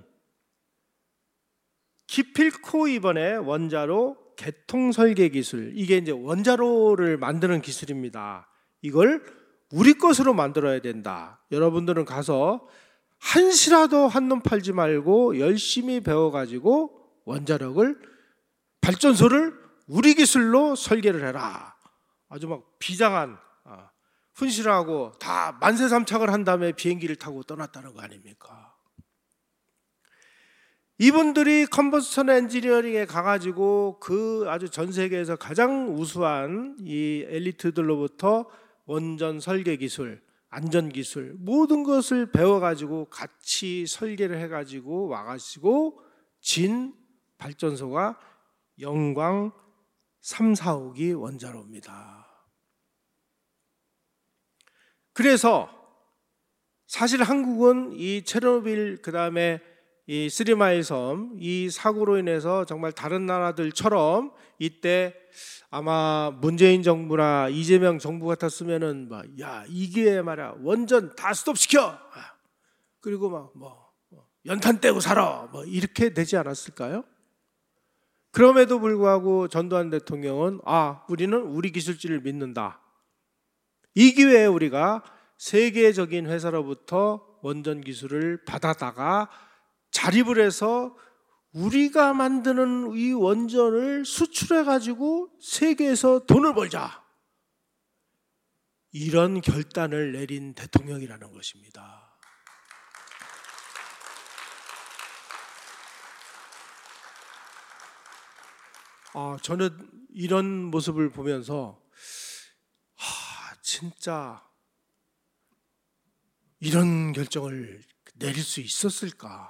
기필코 이번에 원자로 개통 설계 기술, 이게 이제 원자로를 만드는 기술입니다. 이걸 우리 것으로 만들어야 된다. 여러분들은 가서 한시라도 한눈 팔지 말고 열심히 배워가지고 원자력을 발전소를 우리 기술로 설계를 해라. 아주 막 비장한 훈시를 하고 다 만세삼창을 한 다음에 비행기를 타고 떠났다는 거 아닙니까? 이분들이 컨버션 엔지니어링에 가가지고 그 아주 전 세계에서 가장 우수한 이 엘리트들로부터 원전 설계 기술, 안전 기술 모든 것을 배워가지고 같이 설계를 해가지고 와가지고 진 발전소가 영광 삼, 사호기 원자로입니다. 그래서 사실 한국은 이 체르노빌 그 다음에 이 쓰리마일 섬 이 사고로 인해서 정말 다른 나라들처럼 이때 아마 문재인 정부나 이재명 정부 같았으면은 막 야 이게 말이야 원전 다 스톱시켜 그리고 막 뭐 연탄 떼고 살아 뭐 이렇게 되지 않았을까요? 그럼에도 불구하고 전두환 대통령은 아 우리는 우리 기술진을 믿는다. 이 기회에 우리가 세계적인 회사로부터 원전 기술을 받아다가 자립을 해서 우리가 만드는 이 원전을 수출해가지고 세계에서 돈을 벌자. 이런 결단을 내린 대통령이라는 것입니다. 아, 저는 이런 모습을 보면서 아, 진짜 이런 결정을 내릴 수 있었을까?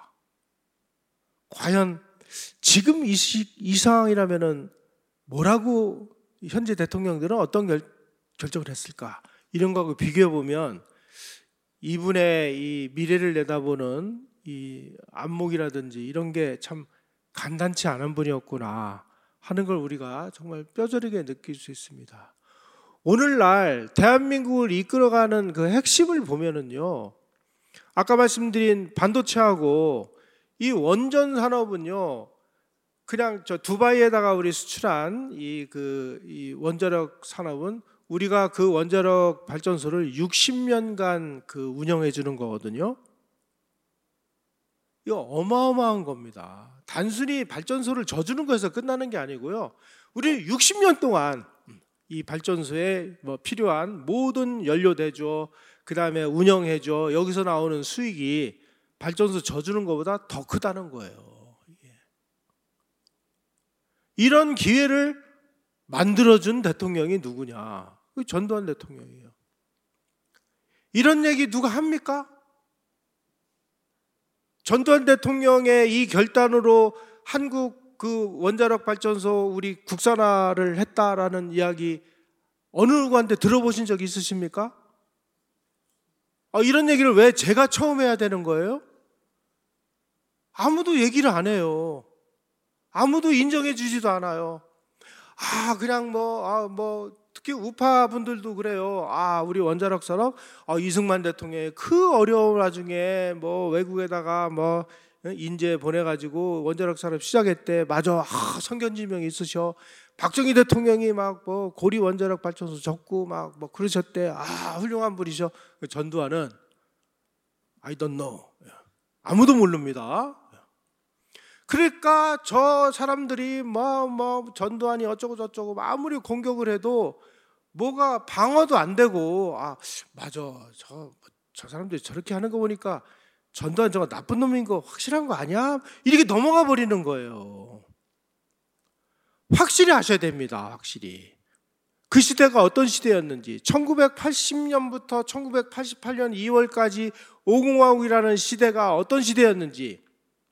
과연 지금 이, 시, 이 상황이라면은 뭐라고 현재 대통령들은 어떤 결, 결정을 했을까? 이런 거하고 비교해 보면 이분의 이 미래를 내다보는 이 안목이라든지 이런 게 참 간단치 않은 분이었구나 하는 걸 우리가 정말 뼈저리게 느낄 수 있습니다. 오늘날 대한민국을 이끌어가는 그 핵심을 보면은요, 아까 말씀드린 반도체하고 이 원전 산업은요, 그냥 저 두바이에다가 우리 수출한 이 그 이 원자력 산업은 우리가 그 원자력 발전소를 육십 년간 그 운영해 주는 거거든요. 이거 어마어마한 겁니다. 단순히 발전소를 져주는 거에서 끝나는 게 아니고요. 우리 육십 년 동안 이 발전소에 뭐 필요한 모든 연료 대조, 그 다음에 운영해줘, 여기서 나오는 수익이 발전소 져주는 것보다 더 크다는 거예요. 이런 기회를 만들어준 대통령이 누구냐? 전두환 대통령이에요. 이런 얘기 누가 합니까? 전두환 대통령의 이 결단으로 한국 그 원자력 발전소 우리 국산화를 했다라는 이야기 어느 누구한테 들어보신 적 있으십니까? 아, 이런 얘기를 왜 제가 처음 해야 되는 거예요? 아무도 얘기를 안 해요. 아무도 인정해 주지도 않아요. 아, 그냥 뭐, 아, 뭐, 특히 우파 분들도 그래요. 아, 우리 원자력 산업, 아, 이승만 대통령의 그 어려운 와중에 뭐 외국에다가 뭐 인재 보내가지고 원자력 산업 시작했대. 맞아. 아, 선견지명이 있으셔. 박정희 대통령이 막 뭐 고리 원자력 발전소 적고 막 뭐 그러셨대. 아, 훌륭한 분이셔. 전두환은 I don't know. 아무도 모릅니다. 그러니까 저 사람들이 뭐, 뭐, 전두환이 어쩌고 저쩌고 아무리 공격을 해도 뭐가 방어도 안 되고, 아, 맞아. 저, 저 사람들이 저렇게 하는 거 보니까 전두환 저거 나쁜 놈인 거 확실한 거 아니야? 이렇게 넘어가 버리는 거예요. 확실히 아셔야 됩니다. 확실히. 그 시대가 어떤 시대였는지, 천구백팔십 년부터 천구백팔십팔 년 이월까지 오공화국이라는 시대가 어떤 시대였는지,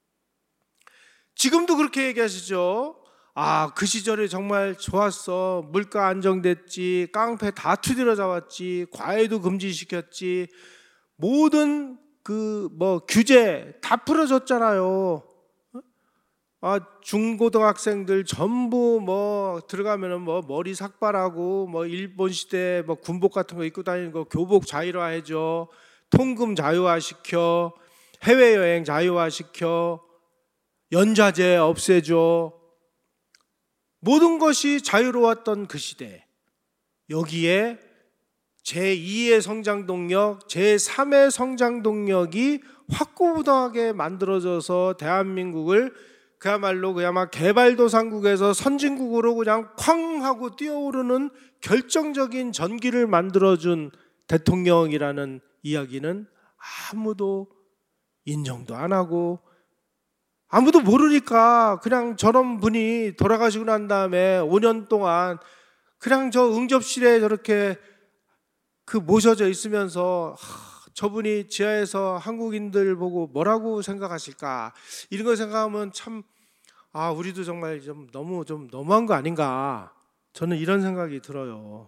지금도 그렇게 얘기하시죠. 아, 그 시절에 정말 좋았어. 물가 안정됐지. 깡패 다 투들어 잡았지. 과외도 금지시켰지. 모든 그 뭐 규제 다 풀어줬잖아요. 아, 중고등학생들 전부 뭐 들어가면은 뭐 머리 삭발하고 뭐 일본 시대 뭐 군복 같은 거 입고 다니는 거 교복 자율화해줘. 통금 자유화시켜. 해외여행 자유화시켜. 연자제 없애줘. 모든 것이 자유로웠던 그 시대, 여기에 제이의 성장동력, 제삼의 성장동력이 확고부동하게 만들어져서 대한민국을 그야말로 그야말로 개발도상국에서 선진국으로 그냥 쾅 하고 뛰어오르는 결정적인 전기를 만들어준 대통령이라는 이야기는 아무도 인정도 안 하고 아무도 모르니까 그냥 저런 분이 돌아가시고 난 다음에 오 년 동안 그냥 저 응접실에 저렇게 그 모셔져 있으면서 하, 저분이 지하에서 한국인들 보고 뭐라고 생각하실까, 이런 거 생각하면 참, 아, 우리도 정말 좀 너무 좀 너무한 거 아닌가, 저는 이런 생각이 들어요.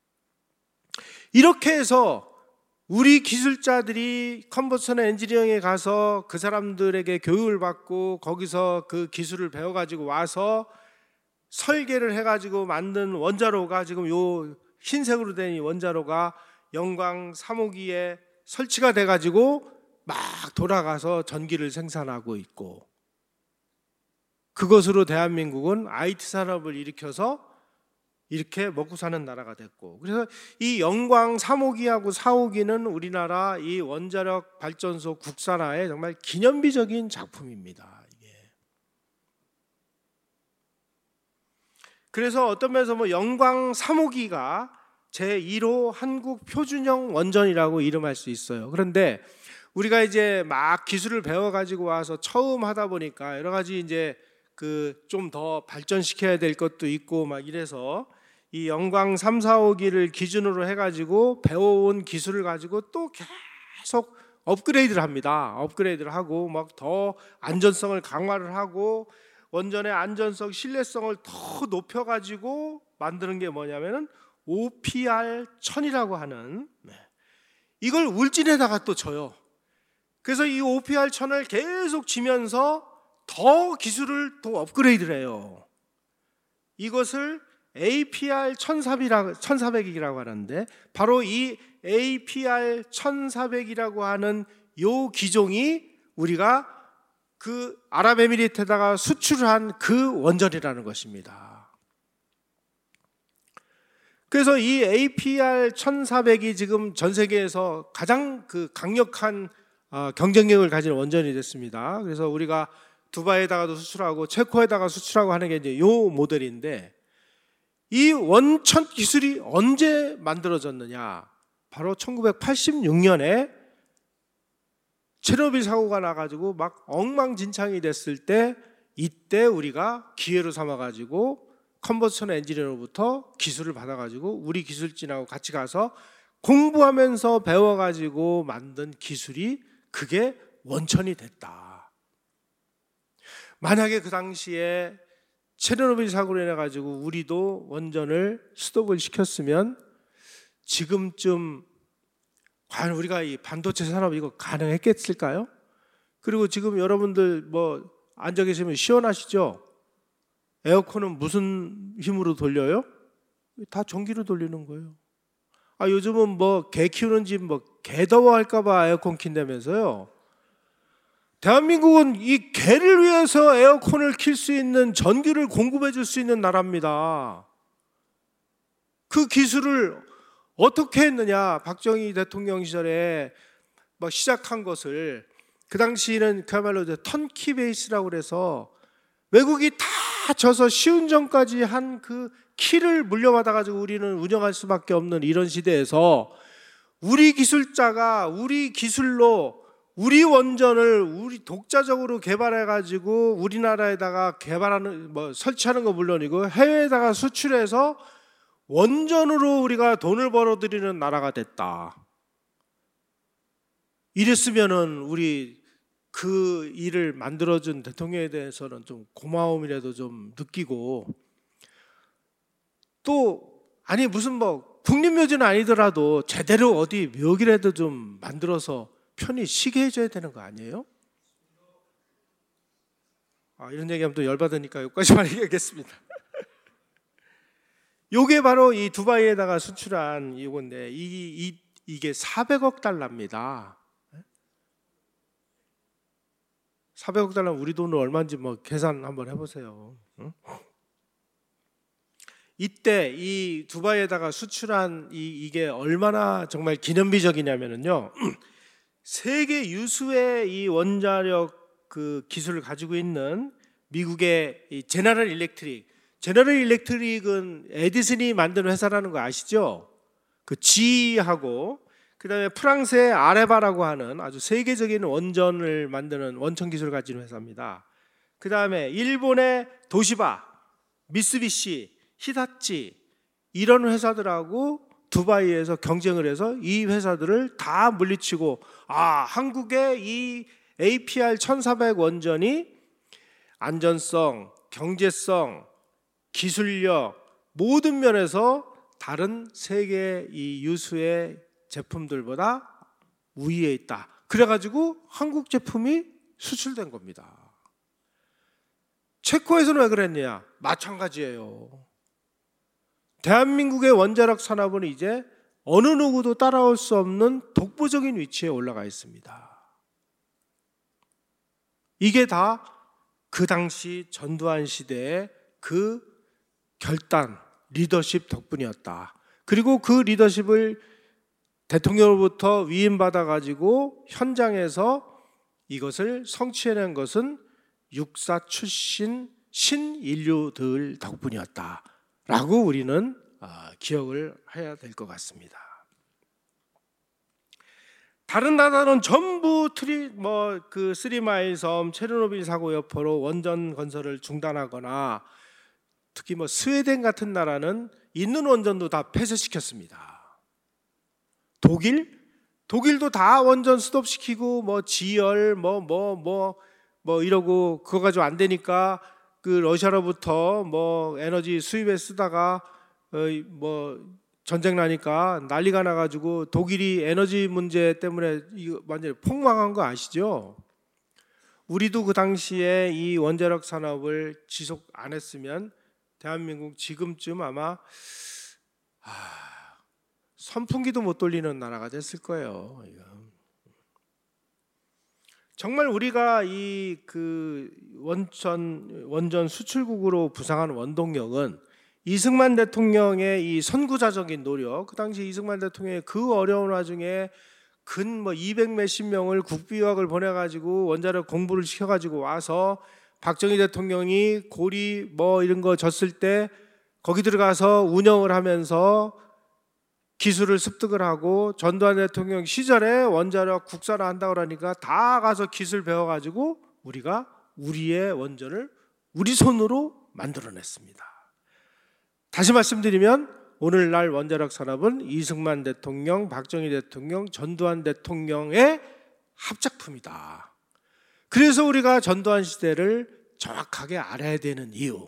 이렇게 해서 우리 기술자들이 컨버션 엔지니어링에 가서 그 사람들에게 교육을 받고 거기서 그 기술을 배워가지고 와서 설계를 해가지고 만든 원자로가 지금 요 흰색으로 된 이 원자로가 영광 삼 호기에 설치가 돼가지고 막 돌아가서 전기를 생산하고 있고, 그것으로 대한민국은 아이티 산업을 일으켜서 이렇게 먹고 사는 나라가 됐고, 그래서 이 영광 삼 호기하고 사 호기는 우리나라 이 원자력 발전소 국산화의 정말 기념비적인 작품입니다. 이게. 그래서 어떤 면에서 뭐 영광 삼 호기가 제일 호 한국 표준형 원전이라고 이름할 수 있어요. 그런데 우리가 이제 막 기술을 배워가지고 와서 처음 하다 보니까 여러 가지 이제 그 좀 더 발전시켜야 될 것도 있고 막 이래서 이 영광 삼, 사 호기를 기준으로 해가지고 배워온 기술을 가지고 또 계속 업그레이드를 합니다. 업그레이드를 하고 막 더 안전성을 강화를 하고 원전의 안전성, 신뢰성을 더 높여가지고 만드는 게 뭐냐면은 오피알 천이라고 하는, 이걸 울진에다가 또 줘요. 그래서 이 오피알 천을 계속 지면서 더 기술을 또 업그레이드를 해요. 이것을 에이피알 천사백이라고 하는데, 바로 이 에이피알 천사백이라고 하는 요 기종이 우리가 그 아랍에미리트에다가 수출을 한 그 원전이라는 것입니다. 그래서 이 에이피알 천사백이 지금 전 세계에서 가장 그 강력한 경쟁력을 가진 원전이 됐습니다. 그래서 우리가 두바이에다가도 수출하고 체코에다가 수출하고 하는 게 이제 요 모델인데, 이 원천 기술이 언제 만들어졌느냐? 바로 천구백팔십육 년에 체르노빌 사고가 나가지고 막 엉망진창이 됐을 때, 이때 우리가 기회로 삼아가지고 컨버션 엔지니어로부터 기술을 받아가지고 우리 기술진하고 같이 가서 공부하면서 배워가지고 만든 기술이 그게 원천이 됐다. 만약에 그 당시에 체르노빌 사고로 인해 가지고 우리도 원전을 스톱을 시켰으면 지금쯤 과연 우리가 이 반도체 산업 이거 가능했겠을까요? 그리고 지금 여러분들 뭐 앉아 계시면 시원하시죠? 에어컨은 무슨 힘으로 돌려요? 다 전기로 돌리는 거예요. 아, 요즘은 뭐 개 키우는 집 뭐 개 더워할까봐 에어컨 킨다면서요. 대한민국은 이 개를 위해서 에어컨을 킬 수 있는 전기를 공급해 줄 수 있는 나라입니다. 그 기술을 어떻게 했느냐? 박정희 대통령 시절에 막 시작한 것을, 그 당시에는 그야말로 이제 턴키 베이스라고 그래서 외국이 다 져서 시운전까지 한 그 키를 물려받아 가지고 우리는 운영할 수밖에 없는 이런 시대에서 우리 기술자가 우리 기술로 우리 원전을 우리 독자적으로 개발해 가지고 우리나라에다가 개발하는 뭐 설치하는 거 물론이고 해외에다가 수출해서 원전으로 우리가 돈을 벌어들이는 나라가 됐다. 이랬으면은 우리 그 일을 만들어준 대통령에 대해서는 좀 고마움이라도 좀 느끼고, 또 아니 무슨 뭐 국립묘지는 아니더라도 제대로 어디 묘기라도 좀 만들어서 편히 쉬게 해줘야 되는 거 아니에요? 아, 이런 얘기하면 또 열받으니까 여기까지만 얘기하겠습니다. 요게 바로 이 두바이에다가 수출한 이건데, 이, 이, 이게 사백억 달러입니다. 사백억 달러 우리 돈으로 얼마인지 뭐 계산 한번 해보세요. 응? 이때 이 두바이에다가 수출한 이, 이게 얼마나 정말 기념비적이냐면요. 세계 유수의 이 원자력 그 기술을 가지고 있는 미국의 이 제너럴 일렉트릭, 제너럴 일렉트릭은 에디슨이 만든 회사라는 거 아시죠? 그 지이하고 그다음에 프랑스의 아레바라고 하는 아주 세계적인 원전을 만드는 원천 기술을 가진 회사입니다. 그 다음에 일본의 도시바, 미쓰비시, 히다치 이런 회사들하고 두바이에서 경쟁을 해서 이 회사들을 다 물리치고, 아, 한국의 이 에이피알 천사백 원전이 안전성, 경제성, 기술력 모든 면에서 다른 세계 이 유수의 제품들보다 우위에 있다. 그래가지고 한국 제품이 수출된 겁니다. 체코에서는 왜 그랬냐? 마찬가지예요. 대한민국의 원자력 산업은 이제 어느 누구도 따라올 수 없는 독보적인 위치에 올라가 있습니다. 이게 다 그 당시 전두환 시대의 그 결단, 리더십 덕분이었다. 그리고 그 리더십을 대통령으로부터 위임받아 가지고 현장에서 이것을 성취해낸 것은 육사 출신 신인류들 덕분이었다라고 우리는 기억을 해야 될 것 같습니다. 다른 나라는 전부 트리 뭐 그 쓰리마일 섬 체르노빌 사고 여파로 원전 건설을 중단하거나, 특히 뭐 스웨덴 같은 나라는 있는 원전도 다 폐쇄시켰습니다. 독일 독일도 다 원전 스톱시키고 뭐 지열 뭐 뭐 뭐 뭐 이러고, 그거 가지고 안 되니까 그 러시아로부터 뭐 에너지 수입에 쓰다가 뭐 전쟁 나니까 난리가 나가지고 독일이 에너지 문제 때문에 이거 완전히 폭망한 거 아시죠? 우리도 그 당시에 이 원자력 산업을 지속 안 했으면 대한민국 지금쯤 아마 아, 선풍기도 못 돌리는 나라가 됐을 거예요. 정말 우리가 이 그 원전 원전 수출국으로 부상한 원동력은 이승만 대통령의 이 선구자적인 노력, 그 당시 이승만 대통령의 그 어려운 와중에 근 뭐 이백 몇십 명을 국비유학을 보내가지고 원자력 공부를 시켜가지고 와서 박정희 대통령이 고리 뭐 이런 거 졌을 때 거기 들어가서 운영을 하면서 기술을 습득을 하고, 전두환 대통령 시절에 원자력 국산화한다고 그러니까 다 가서 기술 배워가지고 우리가 우리의 원전을 우리 손으로 만들어냈습니다. 다시 말씀드리면 오늘날 원자력 산업은 이승만 대통령, 박정희 대통령, 전두환 대통령의 합작품이다. 그래서 우리가 전두환 시대를 정확하게 알아야 되는 이유,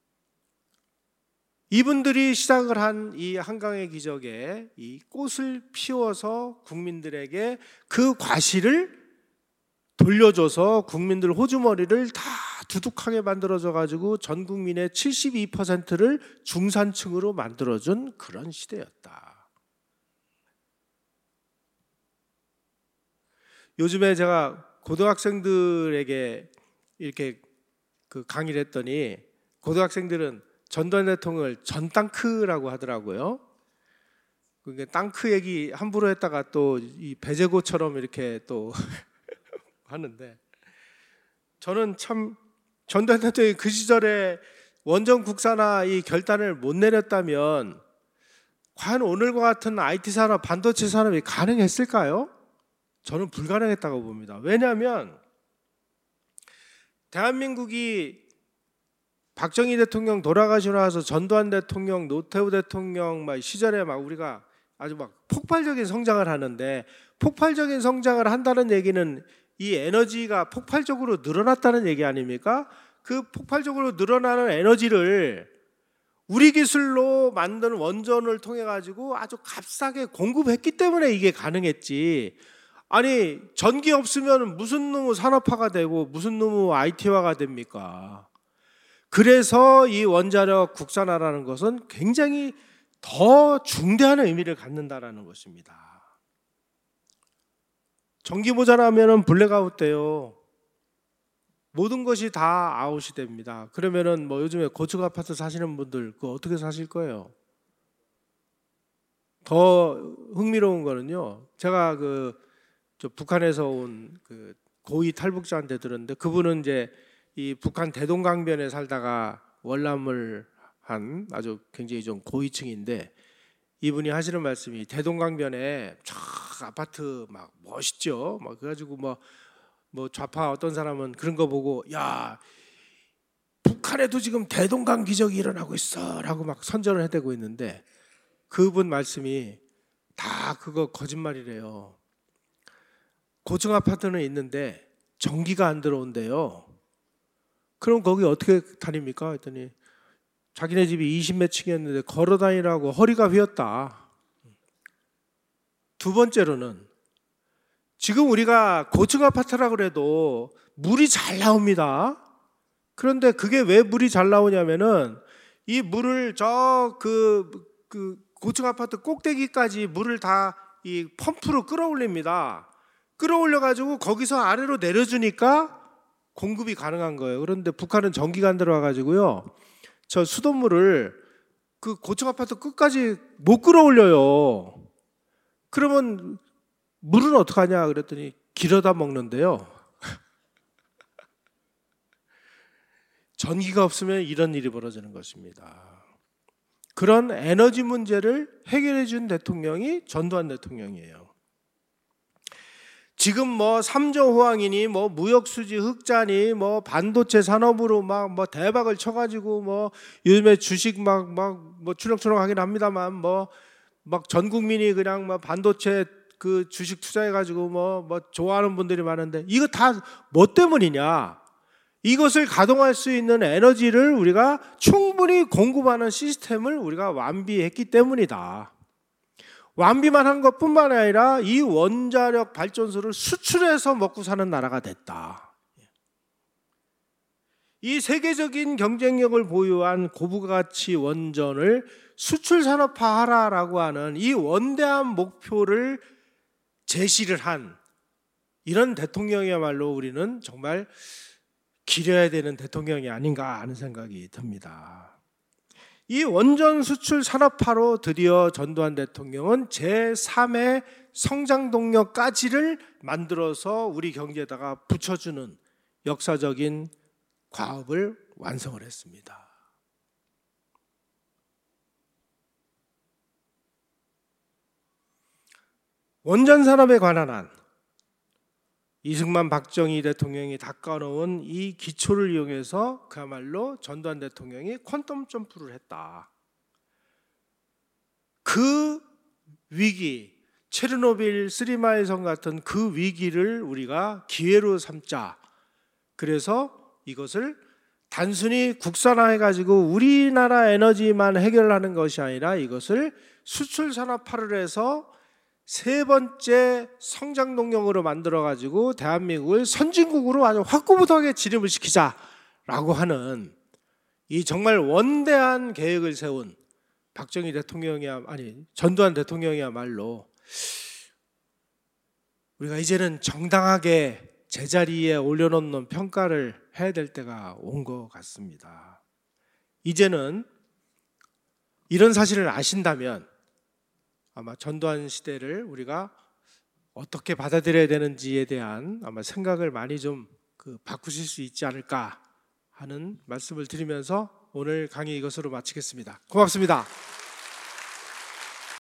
이분들이 시작을 한 이 한강의 기적에 이 꽃을 피워서 국민들에게 그 과실을 돌려줘서 국민들 호주머니를 다 두둑하게 만들어져 가지고 전 국민의 칠십이 퍼센트를 중산층으로 만들어준 그런 시대였다. 요즘에 제가 고등학생들에게 이렇게 그 강의를 했더니 고등학생들은 전두환 대통령을 전땅크라고 하더라고요. 그게 땅크 얘기 함부로 했다가 또 이 배제고처럼 이렇게 또 하는데, 저는 참 전두환 대통령이 그 시절에 원전 국산화 이 결단을 못 내렸다면 과연 오늘과 같은 아이티 산업, 반도체 산업이 가능했을까요? 저는 불가능했다고 봅니다. 왜냐하면 대한민국이 박정희 대통령 돌아가시고 나서 전두환 대통령, 노태우 대통령 막 시절에 막 우리가 아주 막 폭발적인 성장을 하는데, 폭발적인 성장을 한다는 얘기는 이 에너지가 폭발적으로 늘어났다는 얘기 아닙니까? 그 폭발적으로 늘어나는 에너지를 우리 기술로 만든 원전을 통해 가지고 아주 값싸게 공급했기 때문에 이게 가능했지. 아니 전기 없으면 무슨 놈의 산업화가 되고 무슨 놈의 아이티화가 됩니까? 그래서 이 원자력 국산화라는 것은 굉장히 더 중대한 의미를 갖는다라는 것입니다. 전기 모자라면은 블랙아웃 돼요. 모든 것이 다 아웃이 됩니다. 그러면은 뭐 요즘에 고층 아파트 사시는 분들 그거 어떻게 사실 거예요? 더 흥미로운 거는요. 제가 그 저 북한에서 온 그 고위 탈북자한테 들었는데, 그분은 이제 이 북한 대동강변에 살다가 월남을 한 아주 굉장히 좀 고위층인데, 이분이 하시는 말씀이 대동강변에 쫙 아파트 막 멋있죠. 막 그래가지고 뭐, 뭐 좌파 어떤 사람은 그런 거 보고 야 북한에도 지금 대동강 기적이 일어나고 있어 라고 막 선전을 해대고 있는데 그분 말씀이 다 그거 거짓말이래요. 고층 아파트는 있는데 전기가 안 들어온대요. 그럼 거기 어떻게 다닙니까? 했더니 자기네 집이 이십몇 층이었는데 걸어 다니라고 허리가 휘었다. 두 번째로는 지금 우리가 고층 아파트라고 그래도 물이 잘 나옵니다. 그런데 그게 왜 물이 잘 나오냐면은 이 물을 저 그 그 고층 아파트 꼭대기까지 물을 다 이 펌프로 끌어올립니다. 끌어올려 가지고 거기서 아래로 내려주니까 공급이 가능한 거예요. 그런데 북한은 전기가 안 들어와 가지고요. 저 수돗물을 그 고층 아파트 끝까지 못 끌어올려요. 그러면 물은 어떡하냐 그랬더니 길어다 먹는데요. 전기가 없으면 이런 일이 벌어지는 것입니다. 그런 에너지 문제를 해결해 준 대통령이 전두환 대통령이에요. 지금 뭐 삼조 호황이니 뭐 무역수지 흑자니 뭐 반도체 산업으로 막 뭐 대박을 쳐가지고 뭐 요즘에 주식 막 막 뭐 추렁추렁 하긴 합니다만 뭐 막 전 국민이 그냥 뭐 반도체 그 주식 투자해가지고 뭐 뭐 좋아하는 분들이 많은데 이거 다 뭐 때문이냐? 이것을 가동할 수 있는 에너지를 우리가 충분히 공급하는 시스템을 우리가 완비했기 때문이다. 완비만 한 것뿐만 아니라 이 원자력 발전소를 수출해서 먹고 사는 나라가 됐다. 이 세계적인 경쟁력을 보유한 고부가치 원전을 수출 산업화하라라고 하는 이 원대한 목표를 제시를 한 이런 대통령이야말로 우리는 정말 기려야 되는 대통령이 아닌가 하는 생각이 듭니다. 이 원전 수출 산업화로 드디어 전두환 대통령은 제삼의 성장 동력까지를 만들어서 우리 경제에다가 붙여주는 역사적인 과업을 완성을 했습니다. 원전 산업에 관한 한 이승만 박정희 대통령이 닦아놓은 이 기초를 이용해서 그야말로 전두환 대통령이 퀀텀 점프를 했다. 그 위기, 체르노빌 쓰리마일선 같은 그 위기를 우리가 기회로 삼자. 그래서 이것을 단순히 국산화해가지고 우리나라 에너지만 해결하는 것이 아니라 이것을 수출 산업화를 해서 세 번째 성장 동력으로 만들어가지고 대한민국을 선진국으로 아주 확고부동하게 진입을 시키자라고 하는 이 정말 원대한 계획을 세운 박정희 대통령이야 아니 전두환 대통령이야말로 우리가 이제는 정당하게 제자리에 올려놓는 평가를 해야 될 때가 온 것 같습니다. 이제는 이런 사실을 아신다면 아마 전두환 시대를 우리가 어떻게 받아들여야 되는지에 대한 아마 생각을 많이 좀 그 바꾸실 수 있지 않을까 하는 말씀을 드리면서 오늘 강의 이것으로 마치겠습니다. 고맙습니다.